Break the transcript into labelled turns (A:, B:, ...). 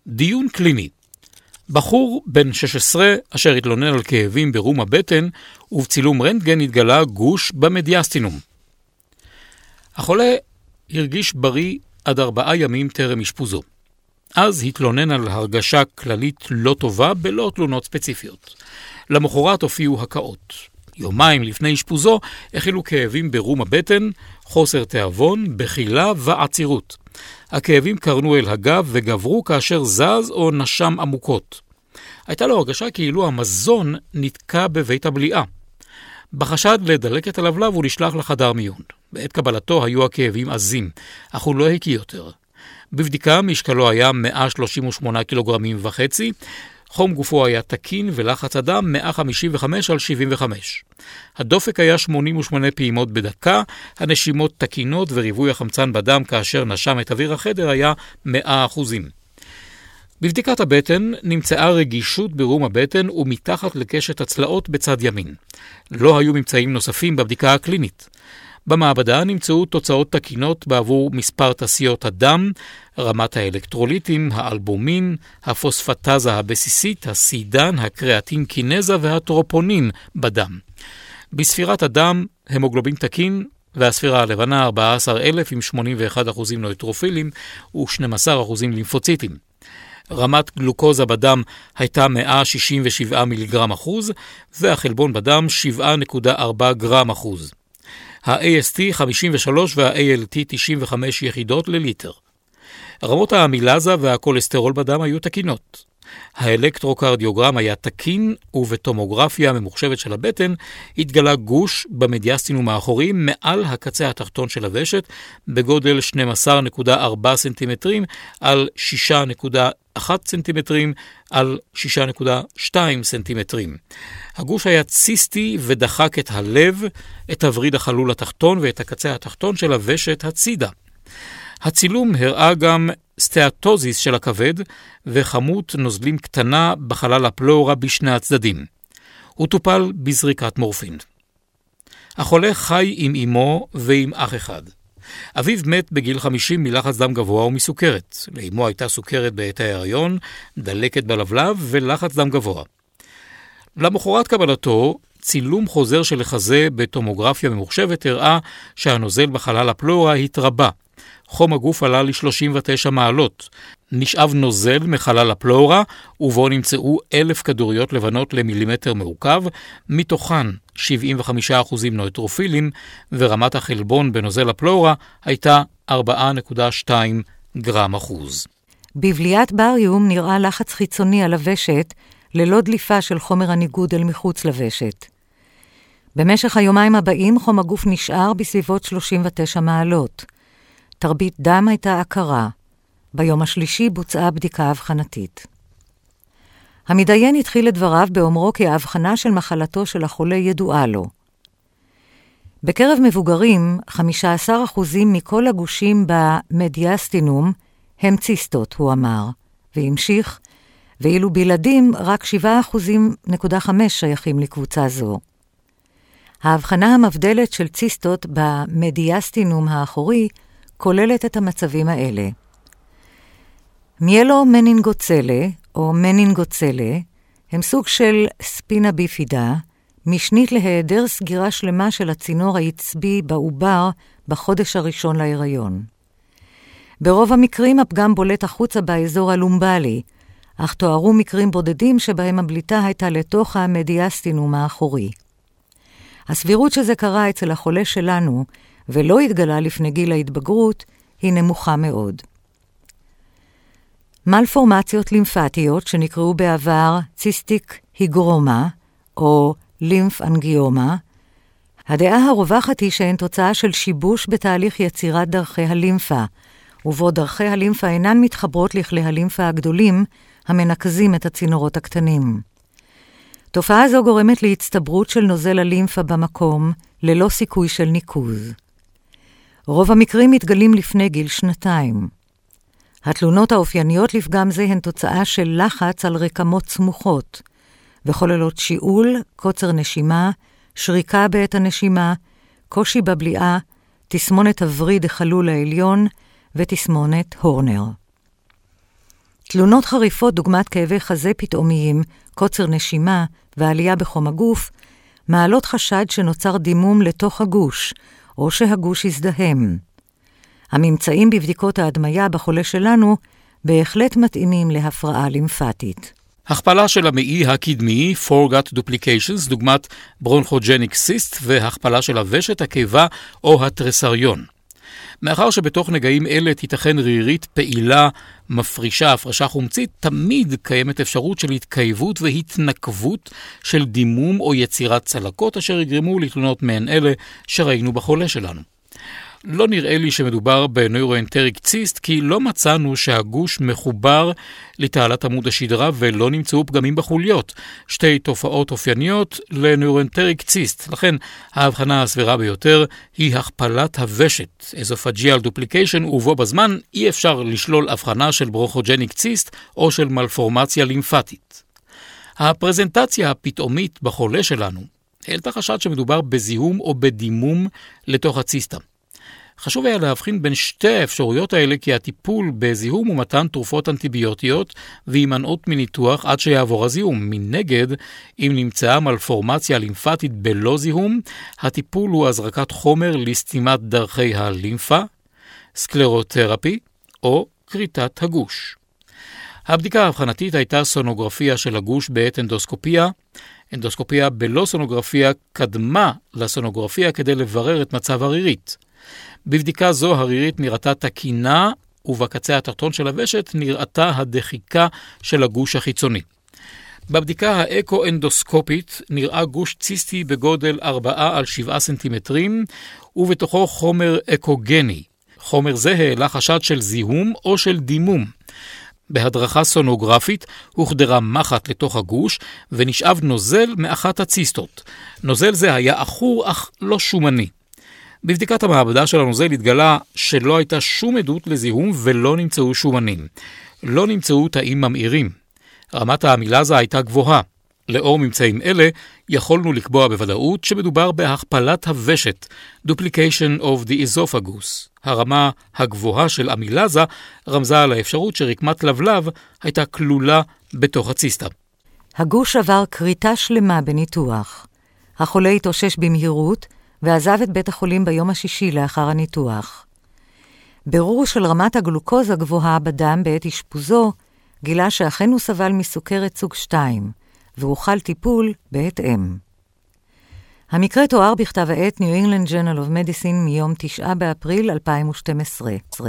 A: דיון קליני. בחור בן 16 אשר התלונן על כאבים ברום הבטן ובצילום רנטגן התגלה גוש במדיאסטינום. החולה הרגיש בריא עד 4 ימים טרם אשפוזו. אז התלונן על הרגשה כללית לא טובה בלא תלונות ספציפיות. למחרת הופיעו הקאות. יומיים לפני אשפוזו החלו כאבים ברום הבטן, חוסר תיאבון, בחילה ועצירות. הכאבים קרנו אל הגב וגברו כאשר זז או נשם עמוקות. הייתה לו הרגשה כאילו המזון נתקע בבית הבליעה. בחשד לדלקת הלבלב הוא נשלח לחדר מיון. בעת קבלתו היו הכאבים עזים, אך הוא לא הקיא יותר. בבדיקה משקלו היה 138 קילוגרמים וחצי, חום גופו היה תקין ולחץ הדם 155 על 75. הדופק היה 88 פעימות בדקה, הנשימות תקינות וריבוי החמצן בדם כאשר נשם את אוויר החדר היה 100%. בבדיקת הבטן נמצאה רגישות ברום הבטן ומתחת לקשת הצלעות בצד ימין. לא היו ממצאים נוספים בבדיקה הקלינית. במעבדה נמצאו תוצאות תקינות בעבור מספר תסיות הדם, רמת האלקטרוליטים, האלבומין, הפוספטזה הבסיסית, הסידן, הקריאטין קינזה והטרופונין בדם. בספירת הדם, המוגלובין תקין, והספירה הלבנה 14,000 עם 81% נויטרופילים ו12% לימפוציטים. רמת גלוקוזה בדם הייתה 167 מיליגרם אחוז, והחלבון בדם 7.4 גרם אחוז. ה-AST 53 וה-ALT 95 יחידות לליטר. רמות האמילזה והכולסטרול בדם היו תקינות. האלקטרוקרדיוגרם היה תקין, ובטומוגרפיה הממוחשבת של הבטן התגלה גוש במדיאסטינום האחורי מעל הקצה התחתון של הוושט בגודל 12.4 סנטימטרים על 6.1 סנטימטרים על 6.2 סנטימטרים. הגוש היה ציסטי ודחק את הלב, את הווריד החלול התחתון ואת הקצה התחתון של הוושט הצידה. הצילום הראה גם סטאטוזיס של הכבד וכמות נוזלים קטנה בחלל הפלורה בשני הצדדים. הוא טופל בזריקת מורפין. החולה חי עם אמו ועם אח אחד. אביו מת בגיל 50 מלחץ דם גבוה ומסוכרת. לאמו הייתה סוכרת בעת ההיריון, דלקת בלבלב ולחץ דם גבוה. למחרת קבלתו, צילום חוזר של החזה בטומוגרפיה ממוחשבת הראה שהנוזל בחלל הפלורה התרבה. חום הגוף עלה ל-39 מעלות. נשאב נוזל מחלל הפלורה, ובו נמצאו 1,000 כדוריות לבנות למילימטר מעוקב, מתוכן 75% נויטרופילים, ורמת החלבון בנוזל הפלורה הייתה 4.2 גרם אחוז.
B: בבליעת בריום נראה לחץ חיצוני על הוושט, ללא דליפה של חומר הניגוד אל מחוץ לוושט. במשך היומיים הבאים חום הגוף נשאר בסביבות 39 מעלות. תרבית דם הייתה הכרה. ביום השלישי בוצעה בדיקה אבחנתית. המתדיין התחיל את דבריו באומרו כי ההבחנה של מחלתו של החולה ידועה לו. בקרב מבוגרים, 15% מכל הגושים במדיאסטינום הם ציסטות, הוא אמר, והמשיך, ואילו בילדים רק 7.5% שייכים לקבוצה זו. ההבחנה המבדלת של ציסטות במדיאסטינום האחורי כוללת את המצבים האלה. מיילו מנינגוצלה או מנינגוצלה הם סוג של ספינה ביפידה, משנית להיעדר סגירה שלמה של הצינור העצבי בעובר בחודש הראשון להיריון. ברוב המקרים הפגם בולט החוצה באזור הלומבלי, אך תוארו מקרים בודדים שבהם הבליטה הייתה לתוך המדיאסטינום האחורי. הסבירות שזה קרה אצל החולה שלנו ולא התגלה לפני גיל ההתבגרות היא נמוכה מאוד. מלפורמציות לימפטיות שנקראו בעבר ציסטיק היגרומה או לימף אנגיומה, הדעה הרווחת היא שהן תוצאה של שיבוש בתהליך יצירת דרכי הלימפה, ובו דרכי הלימפה אינן מתחברות לכלי הלימפה הגדולים המנקזים את הצינורות הקטנים. תופעה זו גורמת להצטברות של נוזל הלימפה במקום ללא סיכוי של ניקוז. רוב המקרים מתגלים לפני גיל 2. התלונות האופייניות לפגם זה הן תוצאה של לחץ על רקמות סמוכות, וכוללות שיעול, קוצר נשימה, שריקה בעת הנשימה, קושי בבליעה, תסמונת הווריד החלול העליון ותסמונת הורנר. תלונות חריפות דוגמת כאבי חזה פתאומיים, קוצר נשימה ועלייה בחום הגוף, מעלות חשד שנוצר דימום לתוך הגוש, או שהגוש יזדהם. הממצאים בבדיקות ההדמיה בחולה שלנו בהחלט מתאימים להפרעה לימפטית.
A: הכפלה של המעי הקדמי, foregut duplications, דוגמת bronchogenic cyst, והכפלה של הוושט, הקיבה או הטרסריון. מאחר שבתוך נגעים אלה תיתכן רירית פעילה, מפרישה, הפרשה חומצית, תמיד קיימת אפשרות של התקייבות והתנקבות של דימום או יצירת צלקות, אשר יגרמו לתלונות מהן אלה שראינו בחולה שלנו. לא נראה לי שמדובר בנוירואנטריק ציסט, כי לא מצאנו שהגוש מחובר לתעלת עמוד השדרה ולא נמצאו פגמים בחוליות. שתי תופעות אופייניות לנוירואנטריק ציסט. לכן ההבחנה הסבירה ביותר היא הכפלת הוושט, אזופג'יאל דופליקיישן, ובו בזמן אי אפשר לשלול הבחנה של ברונכוג'ניק ציסט או של מלפורמציה לימפטית. הפרזנטציה הפתאומית בחולה שלנו העלתה חשד שמדובר בזיהום או בדימום לתוך הציסטה. חשוב היה להבחין בין שתי האפשרויות האלה, כי הטיפול בזיהום הוא מתן תרופות אנטיביוטיות והימנעות מניתוח עד שיעבור הזיהום. מנגד, אם נמצאה מלפורמציה לימפטית בלא זיהום, הטיפול הוא הזרקת חומר לסתימת דרכי הלימפה, סקלרותרפי או קריטת הגוש. הבדיקה ההבחנתית הייתה סונוגרפיה של הגוש בעת אנדוסקופיה. אנדוסקופיה בלא סונוגרפיה קדמה לסונוגרפיה כדי לברר את מצב הרירית. בבדיקה זו הרירית נראתה תקינה, ובקצה התחתון של הוושט נראתה הדחיקה של הגוש החיצוני. בבדיקה האקו-אנדוסקופית נראה גוש ציסטי בגודל 4 על 7 סנטימטרים, ובתוכו חומר אקוגני. חומר זה העלה חשד של זיהום או של דימום. בהדרכה סונוגרפית הוחדרה מחט לתוך הגוש ונשאב נוזל מאחת הציסטות. נוזל זה היה אחור אך לא שומני. בבדיקת המעבדה של הנוזל התגלה שלא הייתה שום עדות לזיהום ולא נמצאו שומנים. לא נמצאו תאים ממאירים. רמת האמילזה הייתה גבוהה. לאור ממצאים אלה יכולנו לקבוע בוודאות שמדובר בהכפלת הוושט, duplication of the esophagus. הרמה הגבוהה של אמילזה רמזה על האפשרות שרקמת לבלב הייתה כלולה בתוך הציסטה.
B: הגוש עבר קריטה שלמה בניתוח. החולה התאושש במהירות ועזב את בית החולים ביום השישי לאחר הניתוח. בירור של רמת הגלוקוזה גבוהה בדם בעת אשפוזו גילה שאכן הוא סבל מסוכרת סוג 2, והוחל טיפול בהתאם. המקרה תואר בכתב העת New England Journal of Medicine מיום 9 באפריל 2012.